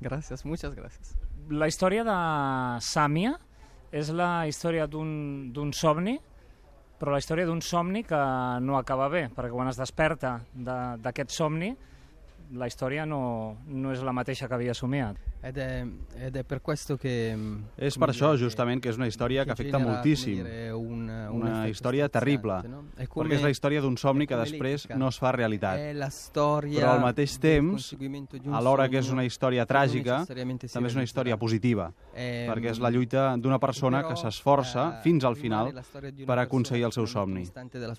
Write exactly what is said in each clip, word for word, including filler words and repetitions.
Gràcies, muchas gràcies. La història de Sàmia és la història d'un somni, però la història d'un somni que no acaba bé, perquè quan es desperta d'aquest somni, la història no, no és la mateixa que havia somiat. Ed è, ed è per questo che... És per això, justament, que és una història que afecta moltíssim. Una, una història terrible, no? Perquè és la història d'un somni que després no es fa realitat. Però al mateix temps, alhora que és una història tràgica, també és una història positiva, perquè és la lluita d'una persona que s'esforça fins al final per aconseguir el seu somni.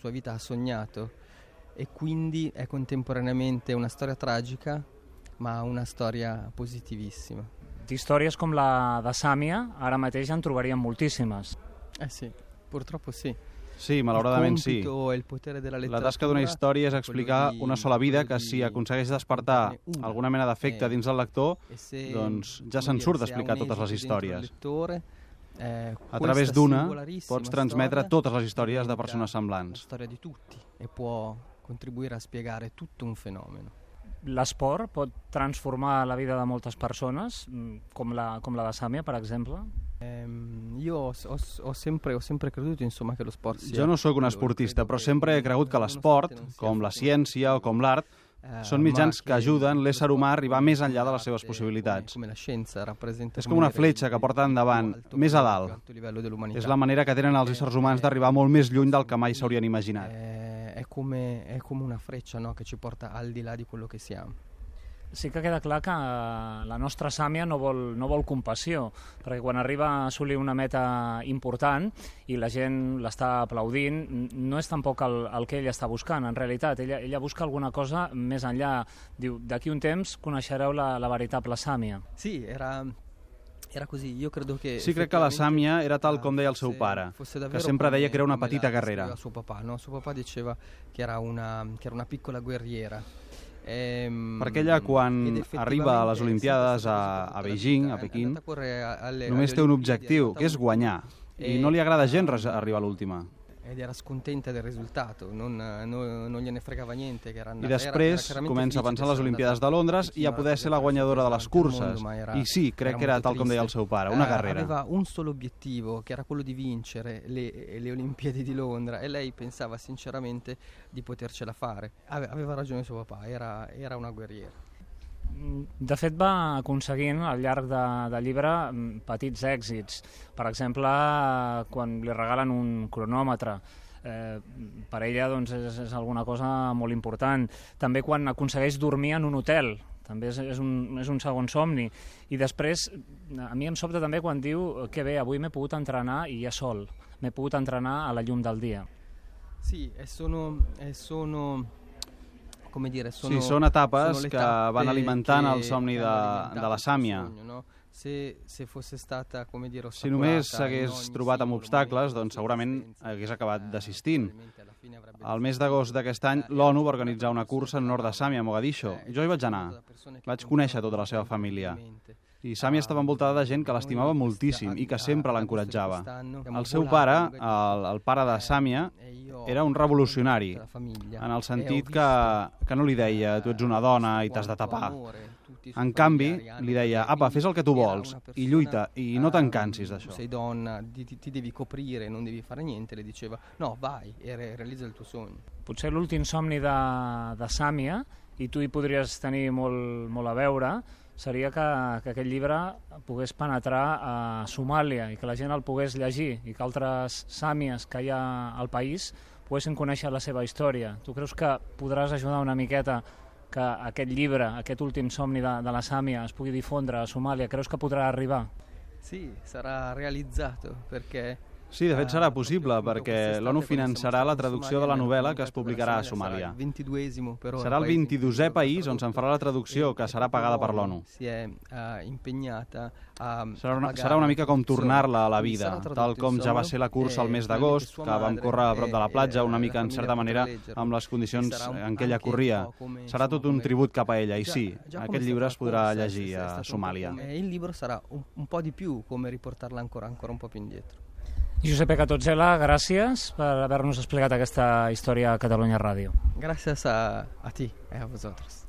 E quindi è contemporaneamente una storia tragica, ma una storia positivissima. D'històries com la de Sàmia, ara mateix en trobaríem moltíssimes. Eh sì, purtroppo sì. Sí, malauradament sí. La tasca d'una història és explicar una sola vida que si aconsegueix despertar alguna mena d'efecte dins el lector, doncs ja se'n surt d'explicar totes les històries. A través d'una pots transmetre totes les històries de persones semblants. La storia di tutti e può contribuire a spiegare tutto un fenomeno. L'esport pot transformar la vida de moltes persones, com la, com la de Sàmia, per exemple? Eh, io ho, ho, ho, sempre, ho sempre creduto insomma, che lo sport sia... Jo no sóc un esportista, però sempre he cregut que l'esport, com la ciència o com l'art, són mitjans que ajuden l'ésser humà a arribar més enllà de les seves possibilitats. És com una fletxa que porta endavant, més a dalt. És la manera que tenen els éssers humans d'arribar molt més lluny del que mai s'haurien imaginat. È come, è come una freccia, no? Che ci porta al di là di quello che siamo. Sí que queda clar que la nostra Sàmia no vol, no vol compassió, perquè quan arriba a assolir una meta important i la gent l'està aplaudint, no és tampoc el, el que ella està buscant, en realitat. Ella, ella busca alguna cosa més enllà. Diu, d'aquí un temps coneixereu la, la veritable Sàmia. Sí, era... Era così. Io credo che sí, crec que la Sàmia era tal com deia el seu pare, que sempre deia que era una petita guerrera. Suo papà, no? Suo papà diceva che era una, che era una piccola guerriera. Ehm, Perquè ella, quan arriba a les Olimpiades a, a Beijing, a Pequín, només té un objectiu, que és guanyar, i no li agrada gens arribar a l'última. Ed era scontenta del risultato, non, no, non gliene fregava niente. Che era andata, I després era, era comença a pensar en les Olimpiades de Londres i a poder ser la guanyadora de les curses. I sí, crec que era tal com deia el seu pare, una guerrera. Aveva un solo obiettivo, che era quello di vincere le, le Olimpiadi di Londra, e lei pensava sinceramente di potercela fare. Aveva ragione suo papà, era, era una guerriera. De fet, va aconseguint al llarg de, del llibre petits èxits. Per exemple, quan li regalen un cronòmetre, eh, per ella doncs, és, és alguna cosa molt important. També quan aconsegueix dormir en un hotel, també és, és, un, és un segon somni. I després, a mi em sobta també quan diu que bé, avui m'he pogut entrenar i ja sol, m'he pogut entrenar a la llum del dia. Sí, e sono... E sono... Come dire, sono, sí, són etapes sono que van alimentant el somni de, de la Sàmia. Sogno, no? Se, se fosse stata, come dire, si només s'hagués trobat amb obstacles, doncs segurament hagués acabat desistint. Al mes d'agost d'aquest any, l'ONU va organitzar una cursa en honor de Sàmia a Mogadiscio. Jo hi vaig anar, vaig conèixer tota la seva família. I Sàmia estava envoltada de gent que l'estimava moltíssim i que sempre l'encoratjava. El seu pare, el, el pare de Sàmia, era un revolucionari, en el sentit que, que no li deia tu ets una dona i t'has de tapar. En canvi, li deia, apa, fes el que tu vols, i lluita, i no te'n cansis d'això. Sei donna, ti, ti devi coprire, non devi fare niente, le diceva, no, vai, e realizza il tuo sogno. Potser l'últim somni de, de Sàmia, i tu hi podries tenir molt, molt a veure, seria que, que aquest llibre pogués penetrar a Somàlia i que la gent el pogués llegir i que altres sàmies que hi ha al país poguessin conèixer la seva història. Tu creus que podràs ajudar una miqueta que aquest llibre, aquest últim somni de, de la Sàmia es pugui difondre a Somàlia? Creus que podrà arribar? Sí, sarà realizzato, perché... Sí, de fet serà possible, perquè l'ONU finançarà la traducció de la novel·la que es publicarà a Somàlia. Serà el vint-i-dosè país on se'n farà la traducció, que serà pagada per l'ONU. Serà una, serà una mica com tornar-la a la vida, tal com ja va ser la cursa al mes d'agost, que vam córrer a prop de la platja, una mica, en certa manera, amb les condicions en què ella corria. Serà tot un tribut cap a ella, i sí, aquest llibre es podrà llegir a Somàlia. Il libro sarà un, un po' di più come riportarla ancora, ancora un po' più indietro. Giuseppe Catozzela, gràcies per haver-nos explicat aquesta història a Catalunya Ràdio. Gràcies a, a ti e a vosaltres.